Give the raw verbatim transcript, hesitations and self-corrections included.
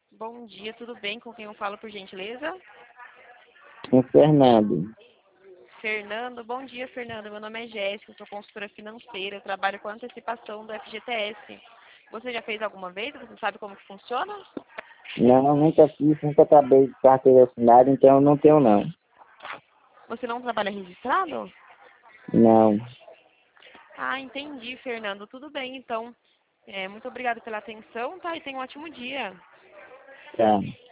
Bom dia, tudo bem? Com quem eu falo, por gentileza? Com Fernando. Fernando, bom dia, Fernando. Meu nome é Jéssica, eu sou consultora financeira, eu trabalho com antecipação do F G T S. Você já fez alguma vez? Você sabe como que funciona? Não, nunca fiz, nunca trabalhei de carteira assinada, então eu não tenho não. Você não trabalha registrado? Não. Ah, entendi, Fernando. Tudo bem, então. É, muito obrigada pela atenção, tá? E tenha um ótimo dia. Tá.